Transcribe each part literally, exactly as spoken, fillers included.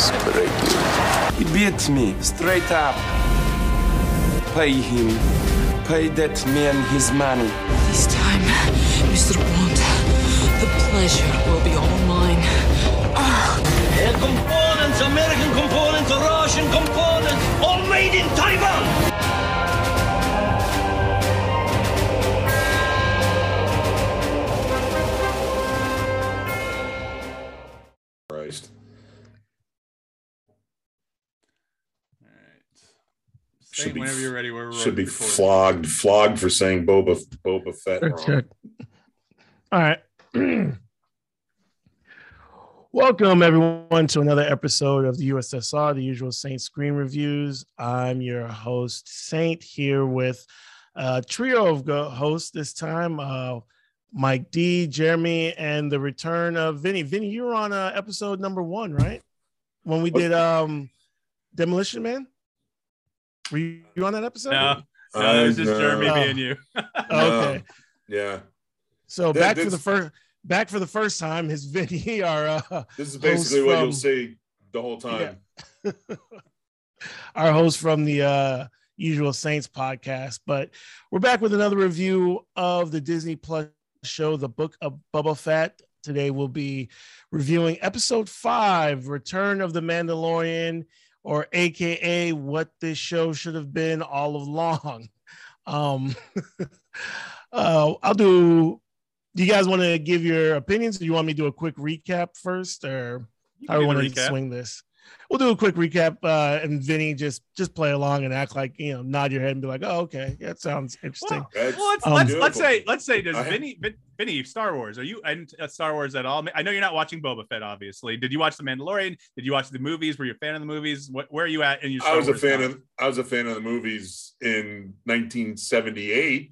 desperate. He beat me straight up. Pay him. Pay that man his money. This time, Mister Bond, the pleasure will be all mine. Air components, American components, Russian components, all made in Taiwan! Christ. All right. Say whenever you're ready. We're should be recording. flogged, flogged for saying Boba Boba Fett wrong. Check. All right. Welcome, everyone, to another episode of the U S S R, the Usual Saint Screen Reviews. I'm your host, Saint, here with a trio of go- hosts this time, uh, Mike D, Jeremy, and the return of Vinny. Vinny, you were on uh, episode number one, right? When we did um, Demolition Man? Were you on that episode? No, no, it was just no. Jeremy Oh. being you. Okay. Yeah. So That- back for this- the first back for the first time is Vinny, our uh, This is basically host what from- you'll say the whole time. Yeah. our host from the uh, Usual Saints podcast. But we're back with another review of the Disney Plus show, The Book of Boba Fett. Today we'll be reviewing episode five, Return of the Mandalorian, or A K A what this show should have been all along. Um, uh, I'll do. Do you guys want to give your opinions? Do you want me to do a quick recap first, or how do you want to swing this? We'll do a quick recap, uh, and Vinny just just play along and act like, you know, nod your head and be like, "Oh, okay, that sounds interesting." Well, That's well, let's Um, let's, let's beautiful. say let's say does I- Vinny Vin, Vinny Star Wars? Are you into Star Wars at all? I know you're not watching Boba Fett, obviously. Did you watch The Mandalorian? Did you watch the movies? Were you a fan of the movies? What, where are you at in your? Star I was a Wars fan knowledge? of I was a fan of the movies in nineteen seventy-eight.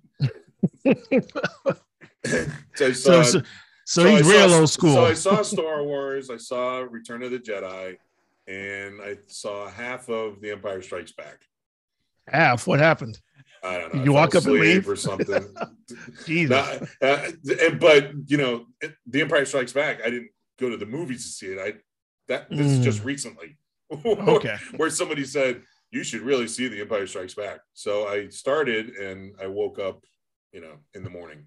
so I So, saw, so, so so I he's saw- real old school. So I saw Star Wars, I saw Return of the Jedi, and I saw half of The Empire Strikes Back. Half. What happened? I don't know. Did I you fell walk up and asleep leave? or something? Jesus. No, uh, and- but you know, The Empire Strikes Back. I didn't go to the movies to see it. I that this is Mm. just recently. Okay. Where somebody said you should really see The Empire Strikes Back. So I started, and I woke up, you know, in the morning.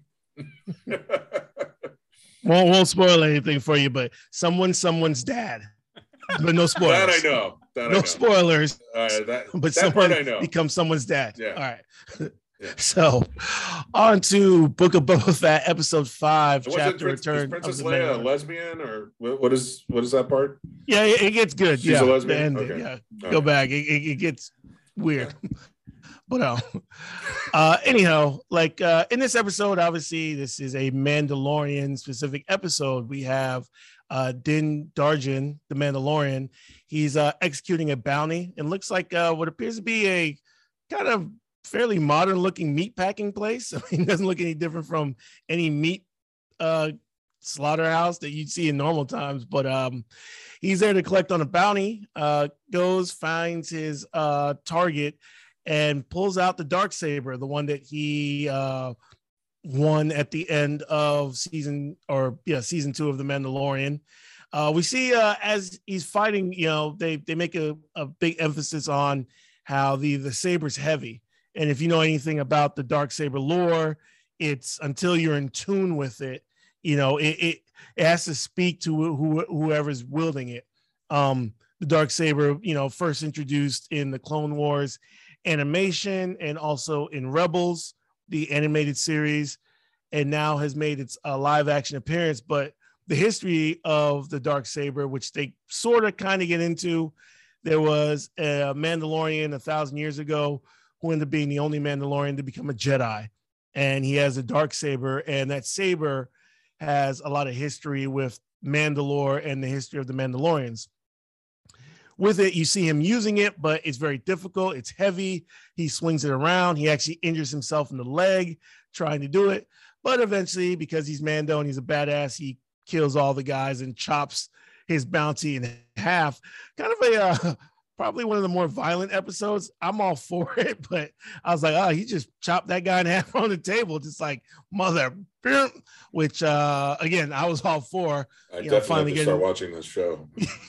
Won't won't spoil anything for you, but someone someone's dad. But no spoilers. That I know. That I No know. spoilers. All right, that, But that someone part I know. becomes someone's dad. Yeah. All right. Yeah. So, on to Book of Boba Fett, episode five, Was it chapter Prince- is Return Princess of the Leia a Mandalorian. lesbian, or what what is what is that part? Yeah, it, it gets good. She's yeah, a lesbian? the ending, Okay. yeah. All Go right. back. It, it, it gets weird. But uh, uh, anyhow, like uh, in this episode, obviously, this is a Mandalorian specific episode. We have uh, Din Djarin, the Mandalorian. He's uh, executing a bounty and looks like uh, what appears to be a kind of fairly modern looking meat packing place. I mean, it doesn't look any different from any meat uh, slaughterhouse that you'd see in normal times. But um, he's there to collect on a bounty, uh, goes, finds his uh, target, and pulls out the Darksaber, the one that he uh, won at the end of season or yeah, season two of The Mandalorian. Uh, we see uh, as he's fighting, you know, they they make a, a big emphasis on how the the saber's heavy. And if you know anything about the Darksaber lore, it's until you're in tune with it, you know, it it, it has to speak to who, whoever's wielding it. Um, the Darksaber, you know, first introduced in the Clone Wars animation and also in Rebels, the animated series, and now has made its uh, live action appearance. But the history of the Darksaber, which they sort of kind of get into, there was a Mandalorian a thousand years ago who ended up being the only Mandalorian to become a Jedi. And he has a Darksaber, and that saber has a lot of history with Mandalore and the history of the Mandalorians. With it, you see him using it, but it's very difficult. It's heavy. He swings it around. He actually injures himself in the leg trying to do it. But eventually, because he's Mando and he's a badass, he kills all the guys and chops his bounty in half. Kind of a uh, probably one of the more violent episodes. I'm all for it, but I was like, oh, he just chopped that guy in half on the table, just like mother, which uh, again, I was all for. I you definitely know, have finally to getting... start watching this show.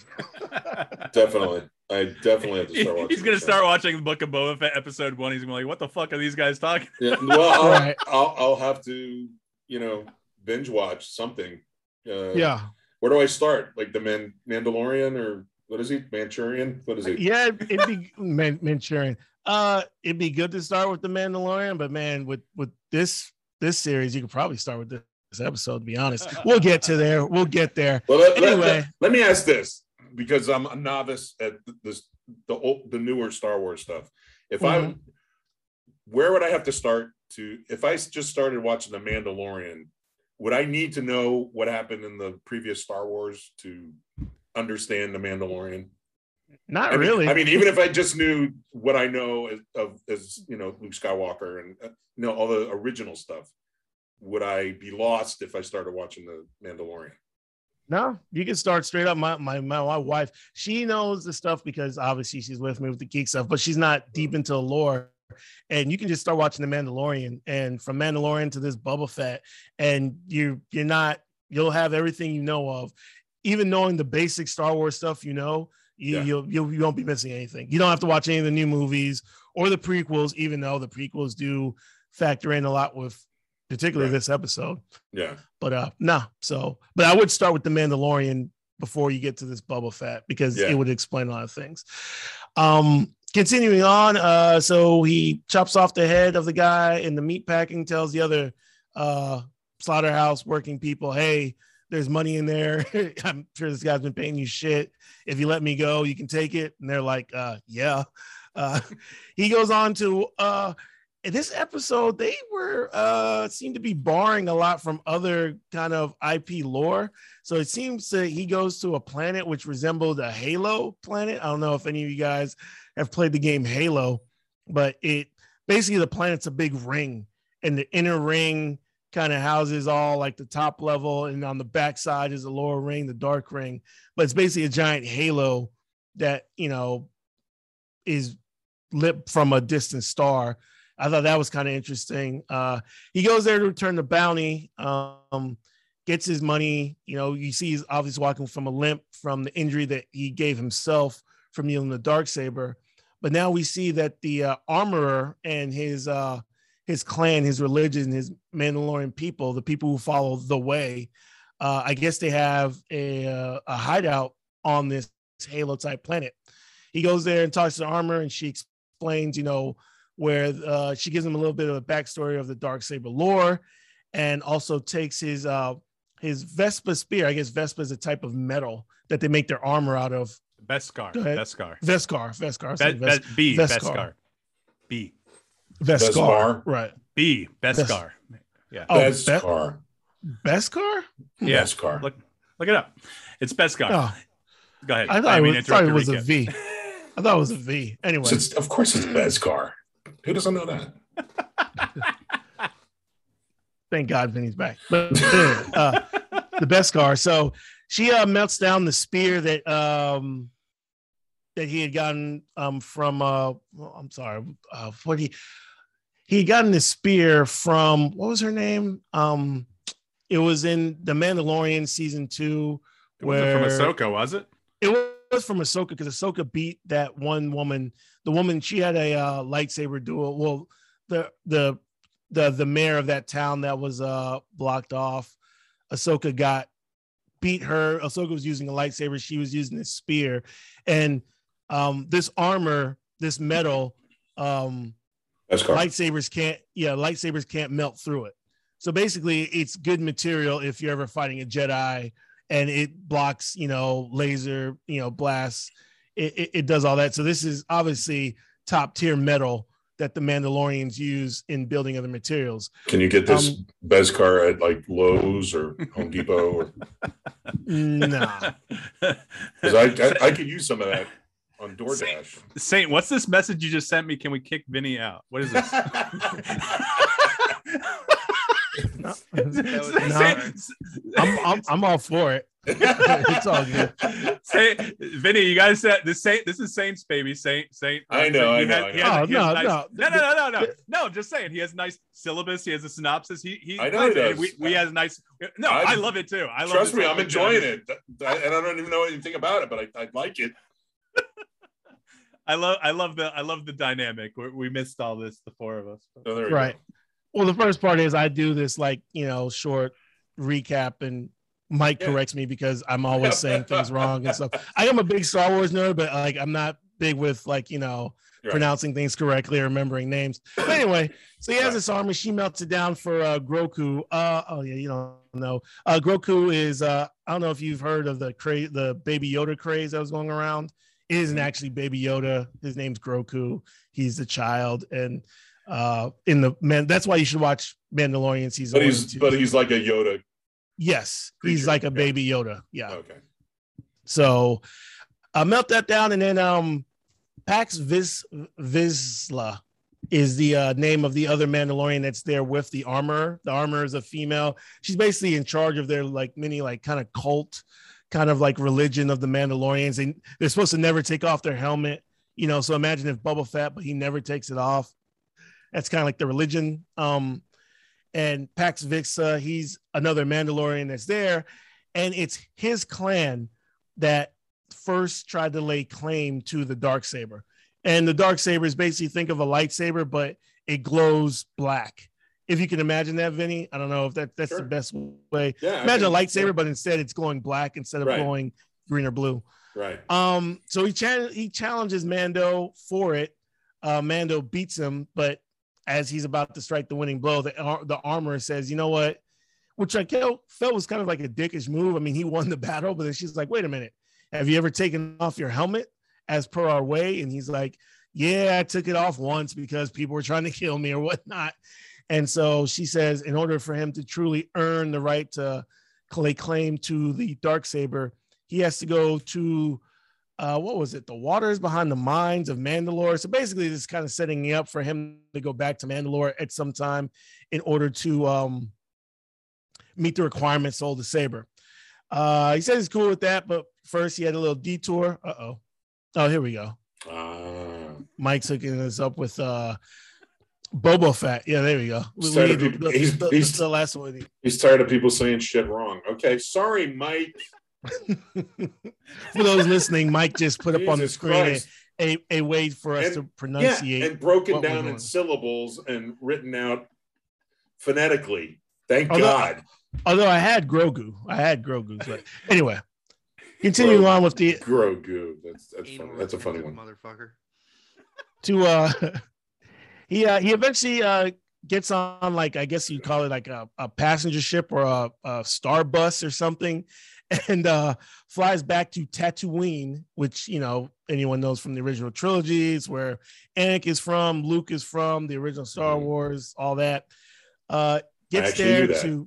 Definitely. I definitely have to start watching. He's gonna start watching the Book of Boba Fett episode one. He's gonna be like, "What the fuck are these guys talking?" Yeah, well, I'll, Right. I'll, I'll have to, you know, binge watch something. Uh, Yeah. Where do I start? Like the Man- Mandalorian or what is he? Manchurian? What is he? Yeah, it'd be Man- Manchurian. Uh, it'd be good to start with the Mandalorian, but man, with with this this series, you could probably start with this, this episode. To be honest, we'll get to there. We'll get there. Well, let, let- Anyway. let, let me ask this, because I'm a novice at this the old, the newer Star Wars stuff. If Mhm. I, where would I have to start to? If I just started watching the Mandalorian, would I need to know what happened in the previous Star Wars to understand the Mandalorian? Not I mean, really. I mean, even if I just knew what I know as, of as you know, Luke Skywalker and uh, you know all the original stuff, would I be lost if I started watching the Mandalorian? No, you can start straight up. My, my my my wife, she knows the stuff because obviously she's with me with the geek stuff, but she's not deep into the lore. And you can just start watching the Mandalorian, and from Mandalorian to this Boba Fett, and you you're not you'll have everything you know of, even knowing the basic Star Wars stuff. You know, you Yeah. you'll, you'll you won't be missing anything. You don't have to watch any of the new movies or the prequels, even though the prequels do factor in a lot with particularly Right. this episode. Yeah. But uh no, so but I would start with the Mandalorian before you get to this Boba Fett, because Yeah. it would explain a lot of things. Um continuing on, uh so he chops off the head of the guy in the meat packing, tells the other uh slaughterhouse working people, hey, there's money in there. I'm sure this guy's been paying you shit. If you let me go, you can take it. And they're like, uh yeah. Uh he goes on to uh in this episode, they were uh seem to be borrowing a lot from other kind of I P lore. So it seems that he goes to a planet which resembled a Halo planet. I don't know if any of you guys have played the game Halo, but it basically the planet's a big ring, and the inner ring kind of houses all like the top level, and on the backside is the lower ring, the dark ring. But it's basically a giant halo that, you know, is lit from a distant star. I thought that was kind of interesting. Uh, he goes there to return the bounty, um, gets his money. You know, you see he's obviously walking from a limp from the injury that he gave himself from using the Darksaber. But now we see that the uh, armorer and his uh, his clan, his religion, his Mandalorian people, the people who follow the way, uh, I guess they have a, uh, a hideout on this Halo type planet. He goes there and talks to the armorer, and she explains, you know, where uh, she gives him a little bit of a backstory of the Darksaber lore, and also takes his uh, his Vespa spear. I guess Vespa is a type of metal that they make their armor out of. Beskar. Go ahead. Beskar. Vescar. Vescar. I was Be- saying Ves- Be- B. Beskar. Beskar. B. Vescar. Beskar. Right. B. Beskar. Yeah. Oh, Best Be- car. Beskar? Yeah. Best car. Look, look it up. It's Beskar. Oh, Go ahead. I thought, mean, it was, thought it was a interrupt V. I thought it was a V. Anyway. It's, of course, it's best car. Who doesn't know that? Thank God Vinny's back. But uh, the Beskar. So she uh, melts down the spear that um that he had gotten um from uh well, I'm sorry, uh what he he had gotten the spear from, what was her name? Um it was in the Mandalorian season two. It wasn't from Ahsoka, was it? It was from Ahsoka, because Ahsoka beat that one woman. The woman, she had a uh, lightsaber duel. Well, the the the the mayor of that town that was uh blocked off, Ahsoka got beat her. Ahsoka was using a lightsaber. She was using a spear, and um this armor, this metal, um Best car. lightsabers can't. Yeah, lightsabers can't melt through it. So basically, it's good material if you're ever fighting a Jedi, and it blocks, you know, laser, you know, blasts. It, it, it does all that. So this is obviously top tier metal that the Mandalorians use in building other materials. Can you get this Um, best car at like Lowe's or Home Depot? Or, Nah. because I, I I could use some of that on DoorDash. Saint, what's this message you just sent me? Can we kick Vinny out? What is this? No. Saint- I'm, I'm I'm all for it. It's all good. Say, Vinny, you guys said this. Saint, this is Saints, baby. Saint, Saint. I know, He I know, has- I he know. has- Oh, he has no, a nice- no. no, no, no, no, no, no. Just saying, he has a nice syllabus. He has a synopsis. He, he I know he does. We, we has nice. No, I'm- I love it too. I love Trust this me, whole I'm thing. enjoying it, I- and I don't even know anything about it, but I, I like it. I love, I love the, I love the dynamic. We, we missed all this, the four of us. So there we Right. go. Well, the first part is I do this like, you know, short recap, and Mike Yeah. corrects me because I'm always saying things wrong and stuff. I am a big Star Wars nerd, but like I'm not big with like, you know, Right. pronouncing things correctly or remembering names. But anyway, so he has Right. this armor. She melts it down for uh, Grogu. Uh, oh yeah, you don't know. Uh, Grogu is uh, I don't know if you've heard of the cra- the Baby Yoda craze that was going around. It isn't Mm-hmm. actually Baby Yoda. His name's Grogu. He's the child, and uh, in the man, that's why you should watch Mandalorian season But one he's and two. but he's like a Yoda. Yes, he's creature. like a Yeah. Baby Yoda. Yeah. Okay. So uh, melt that down, and then um, Pax Vis Vizsla is the uh, name of the other Mandalorian that's there with the armor. The armor is a female. She's basically in charge of their like mini like kind of cult, kind of like religion of the Mandalorians. And they're supposed to never take off their helmet. You know, so imagine if Boba Fett, but he never takes it off. That's kind of like the religion. Um, and Pax Vizsla, he's another Mandalorian that's there, and it's his clan that first tried to lay claim to the Darksaber. And the Darksaber is basically, think of a lightsaber, but it glows black. If you can imagine that, Vinny, I don't know if that, that's Sure. the best way. Yeah. I Imagine a think- lightsaber, but instead it's glowing black instead of Right. glowing green or blue. Right. Um, so he cha- he challenges Mando for it. Uh, Mando beats him, but as he's about to strike the winning blow, the ar- the armorer says, "You know what?" Which I felt felt was kind of like a dickish move. I mean, he won the battle, but then she's like, "Wait a minute, have you ever taken off your helmet as per our way?" And he's like, "Yeah, I took it off once because people were trying to kill me or whatnot." And so she says, in order for him to truly earn the right to lay claim to the Darksaber, he has to go to uh, what was it? The waters behind the mines of Mandalore. So basically, this is kind of setting me up for him to go back to Mandalore at some time in order to um, meet the requirements to hold the saber. Uh, he says he's cool with that, but first he had a little detour. Uh oh. Oh, here we go. Ah. Mike's hooking us up with uh, Boba Fett. Yeah, there we go. We, we Started need to- the, the, he's- the- he's- the last one. He's tired of people saying shit wrong. Okay. Sorry, Mike. For those listening, Mike just put up on the Jesus screen a, Christ. a, a way for us And- to Yeah, pronunciate. and broken what we're down doing. in syllables and written out phonetically. Thank Although- God. Although I had Grogu, I had Grogu. But anyway, continuing on with the Grogu. That's that's Anal funny. That's a funny retentive one. motherfucker. to uh, he uh, he eventually uh gets on like I guess you call it like a, a passenger ship or a, a star bus or something, and uh flies back to Tatooine, which you know anyone knows from the original trilogies where Anakin is from, Luke is from, the original Star Mhm. Wars, all that. Uh, gets actually there knew that. to.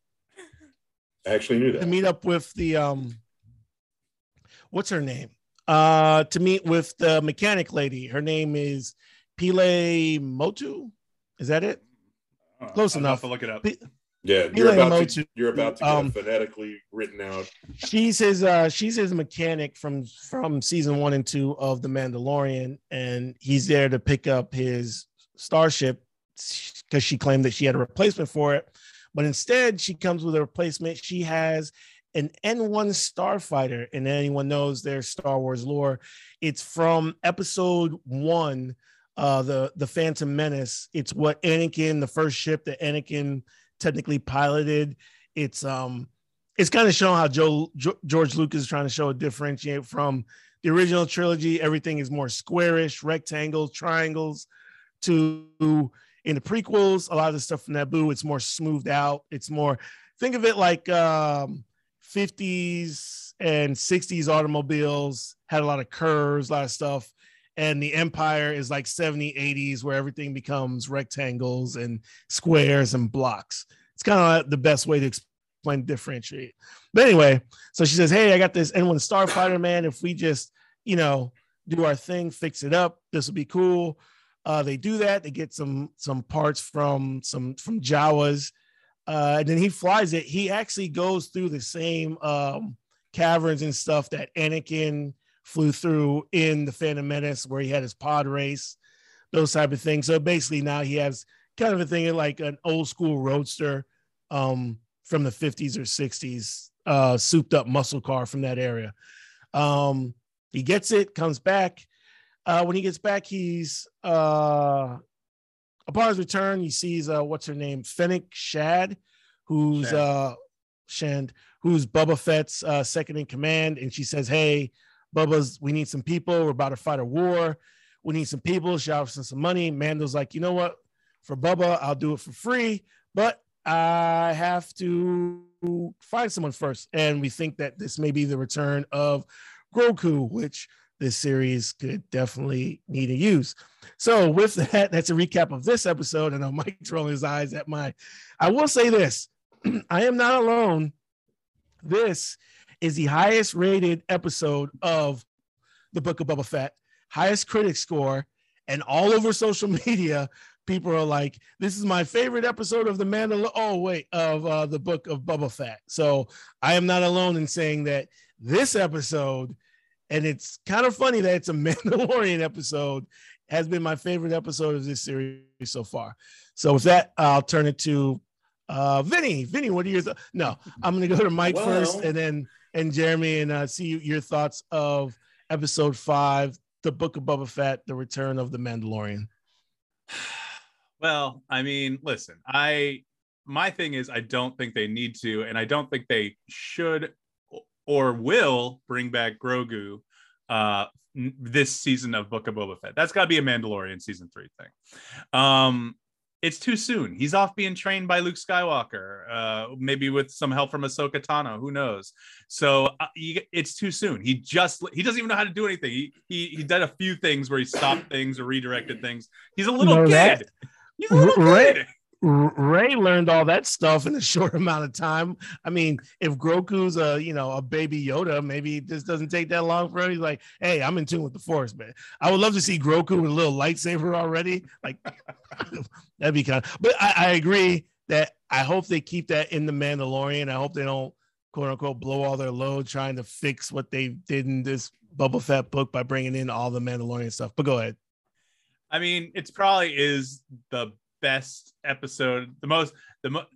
I actually knew to that. meet up with the um what's her name uh to meet with the mechanic lady. Her name is Pile Motu, is that it? Uh, Close I'll enough. have to look it up. P- Yeah, you're Elaine about to Motu, you're about to get um, it phonetically written out. she's his uh she's his mechanic from from season one and two of The Mandalorian, and he's there to pick up his starship because she claimed that she had a replacement for it, but instead she comes with a replacement. She has an N one starfighter, and anyone knows their Star Wars lore, it's from episode one, uh the the Phantom Menace. It's what Anakin, the first ship that Anakin technically piloted. It's um it's kind of showing how Joe jo- George Lucas is trying to show a differentiate from the original trilogy. Everything is more squarish, rectangles, triangles, to in the prequels, a lot of the stuff from Naboo, it's more smoothed out. It's more, think of it like um fifties and sixties automobiles had a lot of curves, a lot of stuff. And the Empire is like seventies, eighties, where everything becomes rectangles and squares and blocks. It's kind of the best way to explain, differentiate. But anyway, so she says, hey, I got this N one starfighter, man. If we just, you know, do our thing, fix it up, this will be cool. Uh, they do that. They get some some parts from some from Jawas. uh, and then he flies it. He actually goes through the same um, caverns and stuff that Anakin flew through in the Phantom Menace, where he had his pod race, those type of things. So basically now he has kind of a thing like an old school roadster um, from the fifties or sixties, uh, souped up muscle car from that area. Um, he gets it, comes back. Uh, when he gets back, he's uh, upon his return, he sees uh, what's her name, Fennec Shand, who's Shand. uh, Shand, who's Boba Fett's uh, second in command, and she says, "Hey, Bubba's, we need some people. We're about to fight a war. We need some people. She offers us some money." Mando's like, "You know what? For Bubba, I'll do it for free, but I have to find someone first." And we think that this may be the return of Grogu, which this series could definitely need to use. So with that, that's a recap of this episode. And I know Mike's rolling his eyes at my, I will say this, I am not alone. This is the highest rated episode of the Book of Boba Fett, highest critic score, and all over social media, people are like, this is my favorite episode of the Mandalorian. Oh, wait, of uh, the Book of Boba Fett. So I am not alone in saying that this episode, and it's kind of funny that it's a Mandalorian episode, has been my favorite episode of this series so far. So with that, I'll turn it to uh, Vinny. Vinny, what are your thoughts? No, I'm going to go to Mike Well, first, and then and Jeremy, and uh, see your thoughts of episode five, the Book of Boba Fett, the Return of the Mandalorian. Well, I mean, listen, I my thing is I don't think they need to, and I don't think they should or will bring back Grogu uh, this season of Book of Boba Fett. That's got to be a Mandalorian season three thing. Um, it's too soon. He's off being trained by Luke Skywalker, uh, maybe with some help from Ahsoka Tano. Who knows? So uh, he, it's too soon. He just he doesn't even know how to do anything. He he he did a few things where he stopped things or redirected things. He's a little No, kid. that- He's a little Ray- kid. Ray learned all that stuff in a short amount of time. I mean, if Grogu's a, you know, a baby Yoda, maybe it just doesn't take that long for him. He's like, hey, I'm in tune with the Force, man. I would love to see Grogu with a little lightsaber already. Like, that'd be kind of, but I, I agree that I hope they keep that in the Mandalorian. I hope they don't, quote unquote, blow all their load trying to fix what they did in this Boba Fett book by bringing in all the Mandalorian stuff. But go ahead. I mean, it's probably is the best episode, the most, the most,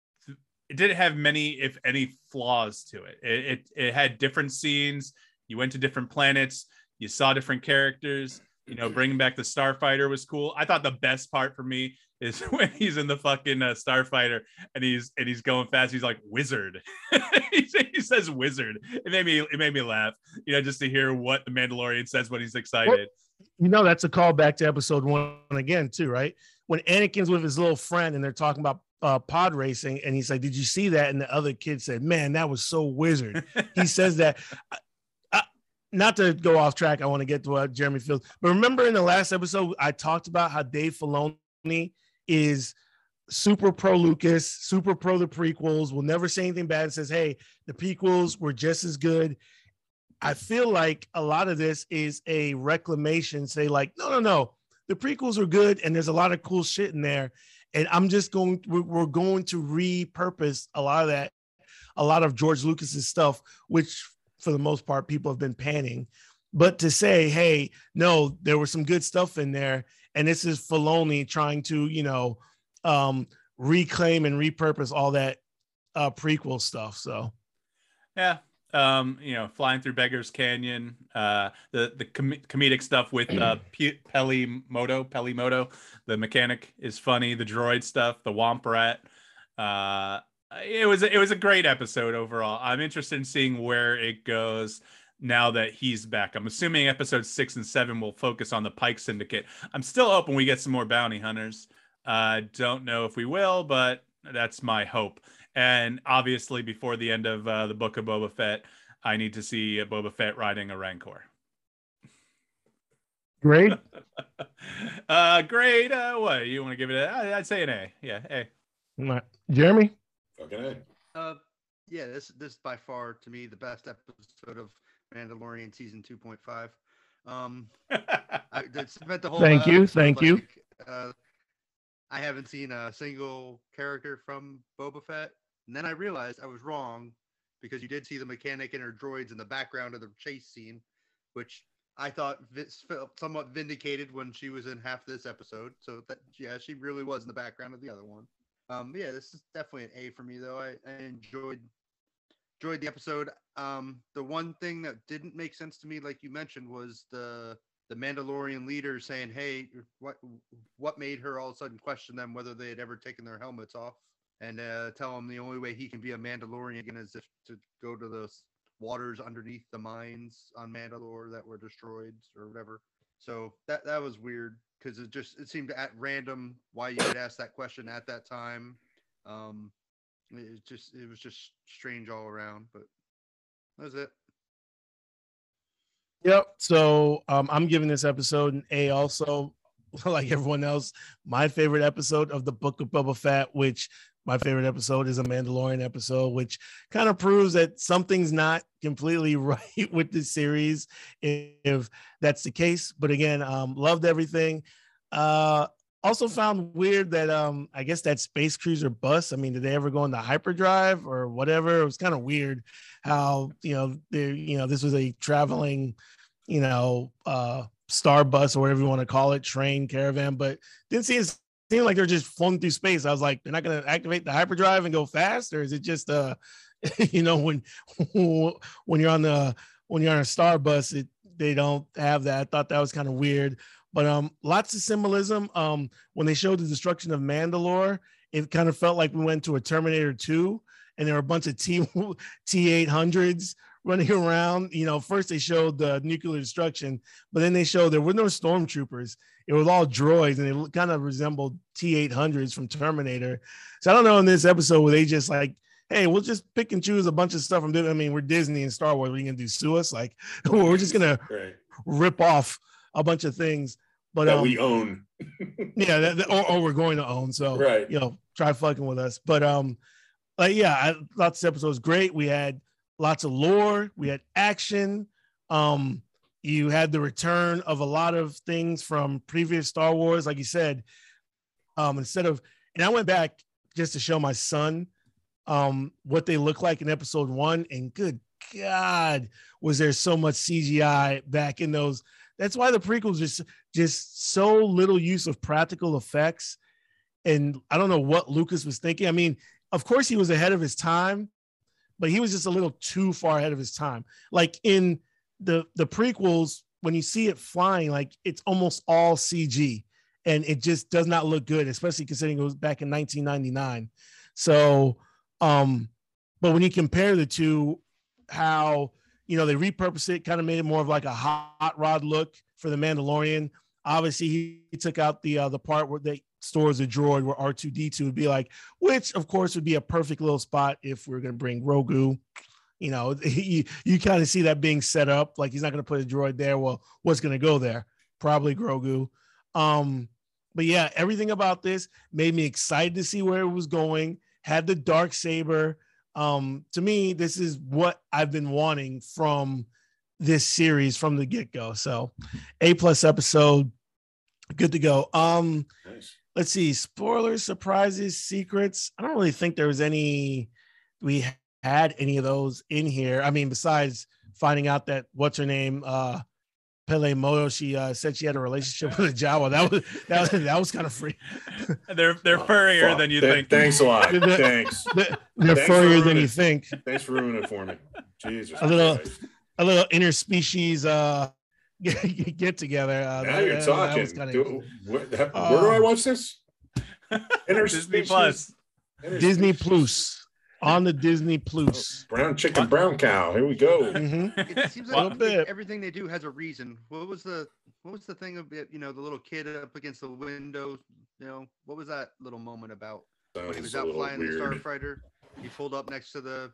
it didn't have many, if any, flaws to it. It, it. it had different scenes. You went to different planets. You saw different characters. You know, bringing back the Starfighter was cool. I thought the best part for me is when he's in the fucking uh, Starfighter and he's and he's going fast. He's like wizard. he, he says wizard. It made me it made me laugh. You know, just to hear what the Mandalorian says when he's excited. You know, that's a callback to episode one again, too, right? When Anakin's with his little friend and they're talking about uh, pod racing, and he's like, "Did you see that?" And the other kid said, "Man, that was so wizard." He says that. I, I, not to go off track, I want to get to what Jeremy feels, but remember in the last episode, I talked about how Dave Filoni is super pro Lucas, super pro the prequels, will never say anything bad, and says, "Hey, the prequels were just as good." I feel like a lot of this is a reclamation, say like, no, no, no, the prequels are good and there's a lot of cool shit in there. And I'm just going, we're going to repurpose a lot of that, a lot of George Lucas's stuff, which for the most part, people have been panning. But to say, hey, no, there was some good stuff in there. And this is Filoni trying to, you know, um, reclaim and repurpose all that uh, prequel stuff. So, yeah. Um, you know, flying through Beggar's Canyon, uh, the the com- comedic stuff with uh, P- Pelimoto, Pelimoto, the mechanic is funny. The droid stuff, the Womp Rat, uh, it was it was a great episode overall. I'm interested in seeing where it goes now that he's back. I'm assuming episode six and seven will focus on the Pike Syndicate. I'm still hoping we get some more bounty hunters. I uh, don't know if we will, but that's my hope. And obviously, before the end of uh, the Book of Boba Fett, I need to see uh, Boba Fett riding a Rancor. Great. uh, great. Uh, what you want to give it? A, I'd say an A. Yeah, A. Right. Jeremy. Okay. Uh, yeah, this this is by far to me the best episode of Mandalorian season two point five. Um, I spent the whole. Thank you. Thank you. Uh, I haven't seen a single character from Boba Fett. And then I realized I was wrong because you did see the mechanic and her droids in the background of the chase scene, which I thought felt somewhat vindicated when she was in half this episode. So that, yeah, she really was in the background of the other one. Um, yeah, this is definitely an A for me, though. I, I enjoyed enjoyed the episode. Um, the one thing that didn't make sense to me, like you mentioned, was the the Mandalorian leader saying, "Hey, what what made her all of a sudden question them whether they had ever taken their helmets off, and uh, tell him the only way he can be a Mandalorian again is if to go to the waters underneath the mines on Mandalore that were destroyed or whatever." So that that was weird because it just it seemed at random why you would ask that question at that time. Um, it just it was just strange all around, but that was it. Yep. So um, I'm giving this episode an A also, like everyone else. My favorite episode of the Book of Boba Fett, which my favorite episode is a Mandalorian episode, which kind of proves that something's not completely right with this series, if that's the case. But again, um, loved everything. Uh, also found weird that um, I guess that space cruiser bus. I mean, did they ever go into hyperdrive or whatever? It was kind of weird how, you know, they, you know, this was a traveling, you know, uh, star bus or whatever you want to call it, train, caravan, but didn't seem, seem like they're just floating through space. I was like, they're not going to activate the hyperdrive and go fast, or is it just, uh, you know, when when you're on the when you're on a star bus, it they don't have that. I thought that was kind of weird, but um, lots of symbolism. Um, when they showed the destruction of Mandalore, it kind of felt like we went to a Terminator two. And there were a bunch of T T eight hundreds running around. You know, first they showed the nuclear destruction, but then they showed there were no stormtroopers. It was all droids, and they kind of resembled T eight hundreds from Terminator. So I don't know in this episode where they just like, hey, we'll just pick and choose a bunch of stuff from Disney. I mean, we're Disney and Star Wars. We're going to do sue us? Like, we're just going right. to rip off a bunch of things. But that um, we own. yeah, that, that, or, or we're going to own. So, right. you know, try fucking with us. But um, like, yeah, I thought this episode was great. We had lots of lore. We had action. Um, you had the return of a lot of things from previous Star Wars. Like you said, um, instead of, and I went back just to show my son um, what they look like in episode one. And good God, was there so much C G I back in those. That's why the prequels just, just so little use of practical effects. And I don't know what Lucas was thinking. I mean, of course he was ahead of his time, but he was just a little too far ahead of his time. Like in the, the prequels, when you see it flying, like it's almost all C G and it just does not look good, especially considering it was back in nineteen ninety-nine. So, um, but when you compare the two, how, you know, they repurposed it, kind of made it more of like a hot rod look for the Mandalorian. Obviously he, he took out the, uh, the part where they stores a droid where R two D two would be like, which of course would be a perfect little spot if we're going to bring Grogu. You know, you, you kind of see that being set up. Like he's not going to put a droid there. Well, what's going to go there? Probably Grogu. Um, but yeah, everything about this made me excited to see where it was going. Had the dark saber. Um, to me, this is what I've been wanting from this series from the get-go. So A plus episode, good to go. Um, Nice. Let's see, spoilers, surprises, secrets. I don't really think there was any, we had any of those in here. I mean, besides finding out that what's her name, uh, Pele Moto, she uh, said she had a relationship with a Jawa. That was that was that was kind of free. They're they're furrier Fuck. than you Th- think. Thanks a lot. The- Thanks. They're, they're Thanks for furrier than ruining- you think. Thanks for ruining it for me. Jesus. A little- Christ. A little interspecies uh, get, get together. Uh, Now that- you're that- that talking. was kinda- Do- where, where do I watch this? Disney Plus. Interspecies. Disney Plus. On the Disney Plus. Brown chicken, brown cow. Here we go. Mhm. It seems Well, like bit. everything they do has a reason. What was the what was the thing of it, you know, the little kid up against the window? You know, what was that little moment about when he Sounds was a out little flying the weird. starfighter? He pulled up next to the.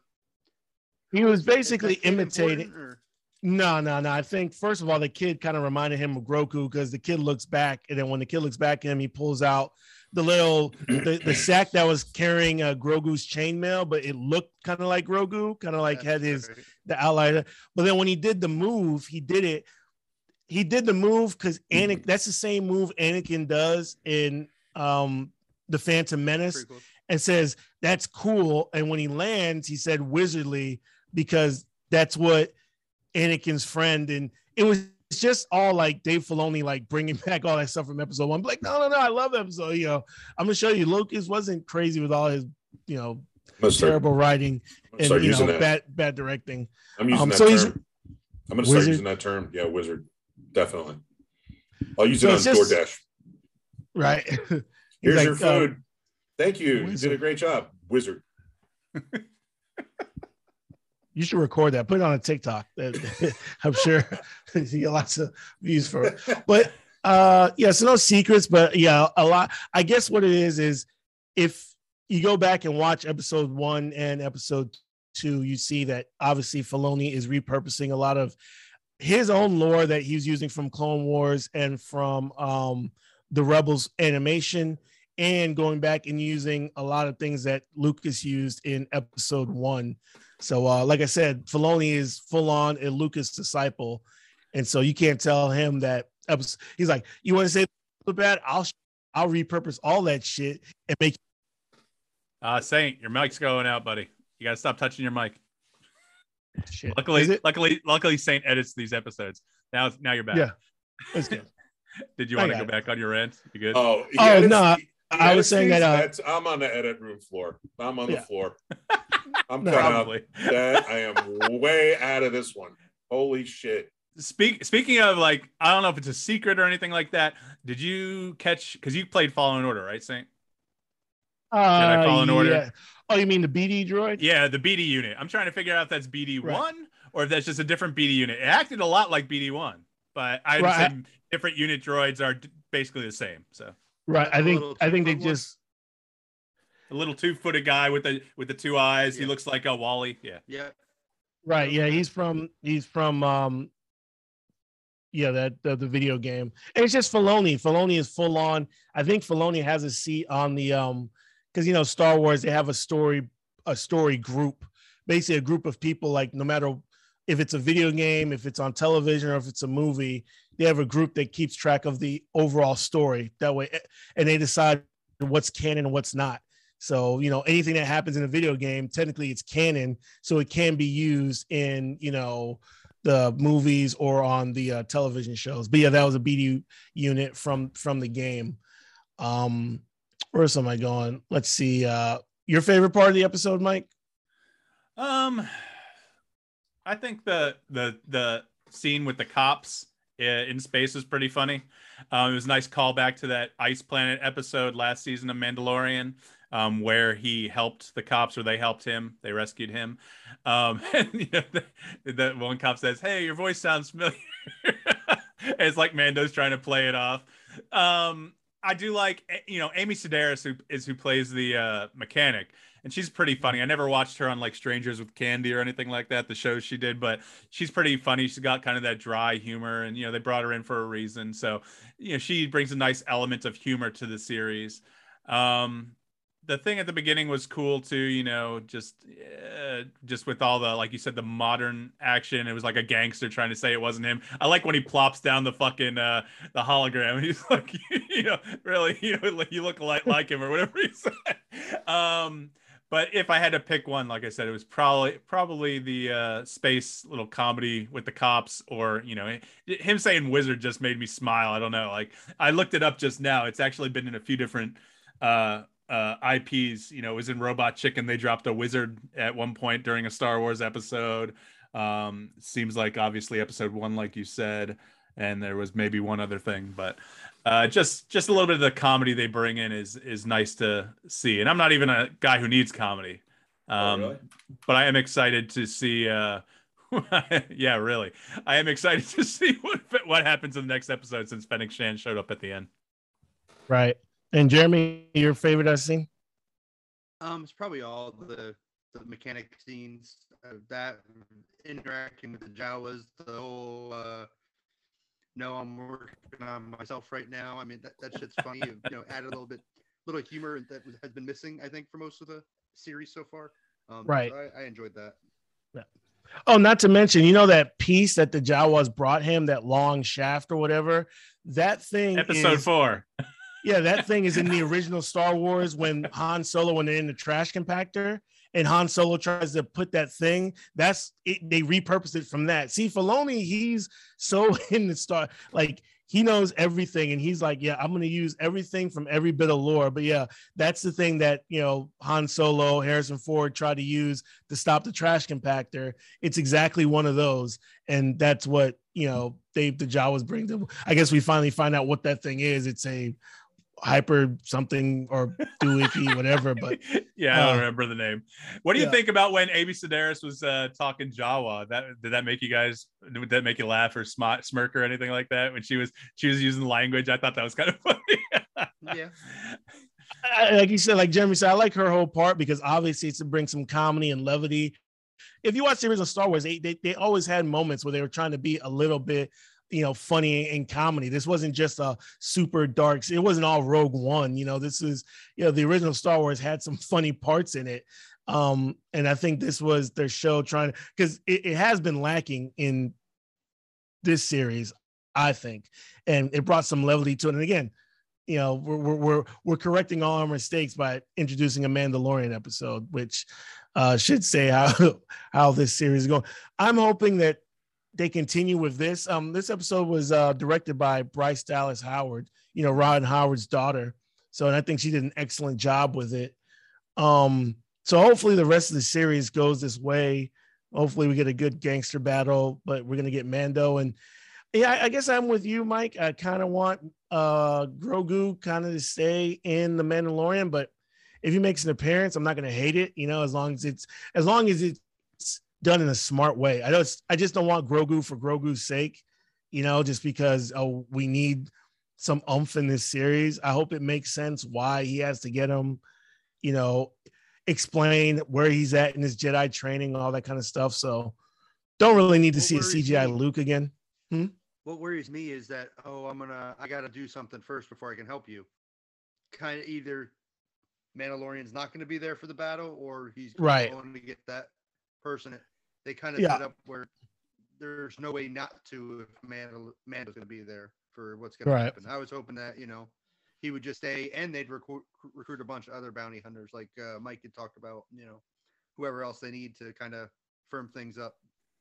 He was Is that basically kid imitating. important, or- No, no, no. I think first of all, the kid kind of reminded him of Grogu because the kid looks back, and then when the kid looks back at him, he pulls out the little the, the sack that was carrying uh, Grogu's chainmail, but it looked kind of like Grogu, kind of like had That's his right. the outline. But then when he did the move, he did it. He did the move because Anakin. That's the same move Anakin does in um the Phantom Menace, Pretty cool. and says that's cool. And when he lands, he said wizardly because that's what Anakin's friend, and it was just all like Dave Filoni like bringing back all that stuff from episode one. I'm like, no, no, no, I love that episode. You know, I'm gonna show you, Lucas wasn't crazy with all his, you know, terrible writing and you know bad bad directing. I'm using um, that so term. he's, I'm gonna start wizard. using that term. Yeah, wizard, definitely. I'll use So it on it's just- DoorDash. Right. Here's like, your food. um, Thank you. You did wizard. a great job, wizard. You should record that. Put it on a TikTok. I'm sure you get lots of views for it. But uh, yeah, so no secrets. But yeah, a lot. I guess what it is is if you go back and watch episode one and episode two, you see that obviously Filoni is repurposing a lot of his own lore that he's using from Clone Wars and from um, the Rebels animation, and going back and using a lot of things that Lucas used in episode one. So, uh, like I said, Filoni is full on a Lucas disciple. And so you can't tell him that episode, he's like, you want to say bad? I'll, I'll repurpose all that shit and make. Uh, Saint, your mic's going out, buddy. You got to stop touching your mic. Shit. Luckily, luckily, luckily, Saint edits these episodes. Now, now you're back. Yeah. That's good. Did you I want to got go it. back on your rant? You good? Oh, he Oh, edits- no, he- he I was edits saying these. that, uh, That's, I'm on the edit room floor. I'm on Yeah. the floor. I'm No. cut out. Probably. That I am way out of this one. Holy shit. Speak, speaking of, like, I don't know if it's a secret or anything like that. Did you catch, because you played Fallen Order, right, Saint? Uh, Fallen Order? yeah. Oh, you mean the B D droid? Yeah, the B D unit. I'm trying to figure out if that's B D one Right. or if that's just a different B D unit. It acted a lot like B D one, but I Right. understand different unit droids are d- basically the same. So Right. I A think, little I think they two-foot one? just, a little two-footed guy with the with the two eyes. He Yeah. looks like a Wally. Yeah. Yeah. right. Yeah. He's from, he's from, um, yeah, that the, the video game. And it's just Filoni. Filoni is full on. I think Filoni has a seat on the, um, because you know Star Wars, they have a story, a story group, basically a group of people. Like no matter if it's a video game, if it's on television, or if it's a movie, they have a group that keeps track of the overall story. That way, and they decide what's canon and what's not. So you know anything that happens in a video game, technically it's canon, so it can be used in you know the movies or on the uh, television shows. But yeah, that was a B D unit from from the game. Um, where else am I going? Let's see. Uh, your favorite part of the episode, Mike? Um, I think the the the scene with the cops uh, in space was pretty funny. Um, it was a nice callback to that Ice Planet episode last season of Mandalorian, um, where he helped the cops, or they helped him, they rescued him. Um, and you know, the, the one cop says, "Hey, your voice sounds familiar." It's like Mando's trying to play it off. Um, I do like, you know, Amy Sedaris, who is who plays the uh, mechanic, and she's pretty funny. I never watched her on like Strangers with Candy or anything like that, the shows she did, but she's pretty funny. She's got kind of that dry humor, and you know, they brought her in for a reason. So, you know, she brings a nice element of humor to the series. Um, the thing at the beginning was cool too, you know, just uh, just with all the, like you said, the modern action. It was like a gangster trying to say it wasn't him. I like when he plops down the fucking uh, the hologram. He's like, you know, really, you know, like you look like like him or whatever he said. Um, but if I had to pick one, like I said, it was probably probably the uh, space little comedy with the cops, or you know, him saying wizard just made me smile. I don't know, like I looked it up just now. It's actually been in a few different uh uh I Ps. You know, it was in Robot Chicken. They dropped a wizard at one point during a Star Wars episode. Um seems like obviously episode one, like you said, and there was maybe one other thing, but uh just just a little bit of the comedy they bring in is is nice to see. And I'm not even a guy who needs comedy, um Oh, really? but I am excited to see uh yeah, really, I am excited to see what what happens in the next episode, since Fennec Shan showed up at the end. Right. And Jeremy, your favorite I've seen? Um, it's probably all the the mechanic scenes, uh, that interacting with the Jawas, the whole. Uh, no, I'm working on myself right now. I mean, that, that shit's funny. You know, added a little bit, little humor that has been missing, I think, for most of the series so far. Um, Right. So I, I enjoyed that. Oh, not to mention, you know that piece that the Jawas brought him, that long shaft or whatever. That thing. Episode is, four. Yeah, that thing is in the original Star Wars when Han Solo, when they're in the trash compactor and Han Solo tries to put that thing, that's it, they repurposed it from that. See, Filoni, he's so in the Star, like he knows everything, and he's like, yeah, I'm going to use everything from every bit of lore. But yeah, that's the thing that, you know, Han Solo, Harrison Ford tried to use to stop the trash compactor. It's exactly one of those. And that's what, you know, Dave the Jawas bring them. I guess we finally find out what that thing is. It's a hyper something or doohickey, whatever. But yeah, I don't uh, remember the name. What do you yeah. think about when Amy Sedaris was uh, talking Jawa? That did that make you guys? Did that make you laugh or sm- smirk or anything like that when she was she was using the language? I thought that was kind of funny. Yeah. I, like you said, like Jeremy said, I like her whole part because obviously it's to bring some comedy and levity. If you watch the original Star Wars, they, they they always had moments where they were trying to be a little bit, you know, funny and comedy. This wasn't just a super dark. It wasn't all Rogue One. You know, this is, you know, the original Star Wars had some funny parts in it. Um, and I think this was their show trying to, because it, it has been lacking in this series, I think, and it brought some levity to it. And again, you know, we're we're we're, we're correcting all our mistakes by introducing a Mandalorian episode, which uh, should say how how this series is going. I'm hoping that they continue with this. Um, this episode was uh, directed by Bryce Dallas Howard, you know, Ron Howard's daughter. So, and I think she did an excellent job with it. Um, so hopefully the rest of the series goes this way. Hopefully we get a good gangster battle, but we're going to get Mando. And yeah, I, I guess I'm with you, Mike. I kind of want uh, Grogu kind of to stay in the Mandalorian, but if he makes an appearance, I'm not going to hate it, you know, as long as it's, as long as it's done in a smart way. I know it's, I just don't want Grogu for Grogu's sake, you know, just because, oh, we need some oomph in this series. I hope it makes sense why he has to get him, you know, explain where he's at in his Jedi training, all that kind of stuff. So don't really need to What see a worries C G I me- Luke again. Hmm? What worries me is that, oh, I'm gonna, I gotta do something first before I can help you. Kind of either Mandalorian's not going to be there for the battle, or he's Right. going to get that person. They kind of Yeah. set up where there's no way not to if Mandal- Mando's going to be there for what's going Right. to happen. I was hoping that, you know, he would just stay, and they'd recruit recruit a bunch of other bounty hunters, like uh, Mike had talked about, you know, whoever else they need to kind of firm things up.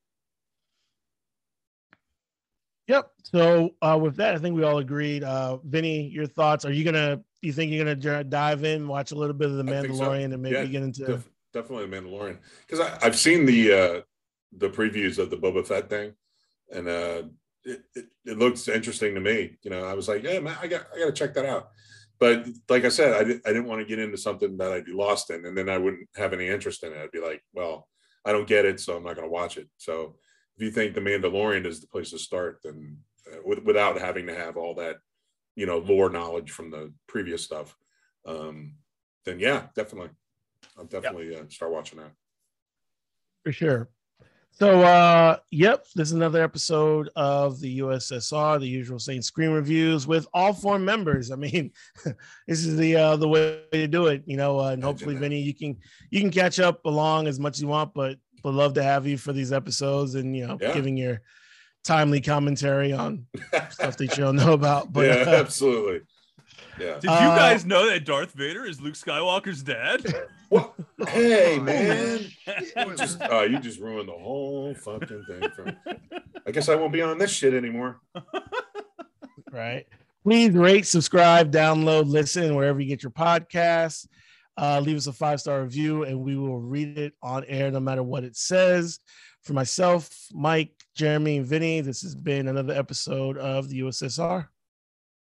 Yep. So uh, with that, I think we all agreed. Uh, Vinny, your thoughts? Are you gonna? You think you're gonna dive in, watch a little bit of the I think so. Mandalorian, and maybe Yeah, get into? def- definitely the Mandalorian, because I've seen the uh, the previews of the Boba Fett thing, and uh, it, it it looks interesting to me. You know, I was like, yeah, man, I got I got to check that out. But like I said, I, did, I didn't want to get into something that I'd be lost in, and then I wouldn't have any interest in it. I'd be like, well, I don't get it, so I'm not going to watch it. So if you think the Mandalorian is the place to start, then uh, with, without having to have all that, you know, lore knowledge from the previous stuff, um, then yeah, definitely, I'll definitely uh, start watching that. For sure. So, uh, yep, this is another episode of the U S S R, the usual Saint Screen Reviews with all four members. I mean, this is the uh, the way to do it, you know. Uh, and hopefully, Vinny, you can you can catch up along as much as you want, but would love to have you for these episodes and, you know, Yeah. giving your timely commentary on stuff that you don't know about. But Yeah, uh, absolutely. Yeah. Did you Uh, guys know that Darth Vader is Luke Skywalker's dad? What? Hey, Oh, man. shit. You just, uh, you just ruined the whole fucking thing. For I guess I won't be on this shit anymore. right. Please rate, subscribe, download, listen wherever you get your podcasts. Uh, leave us a five-star review and we will read it on air no matter what it says. For myself, Mike, Jeremy, and Vinny, this has been another episode of the U S S R.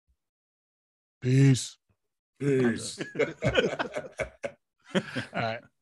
Peace. Peace. All right.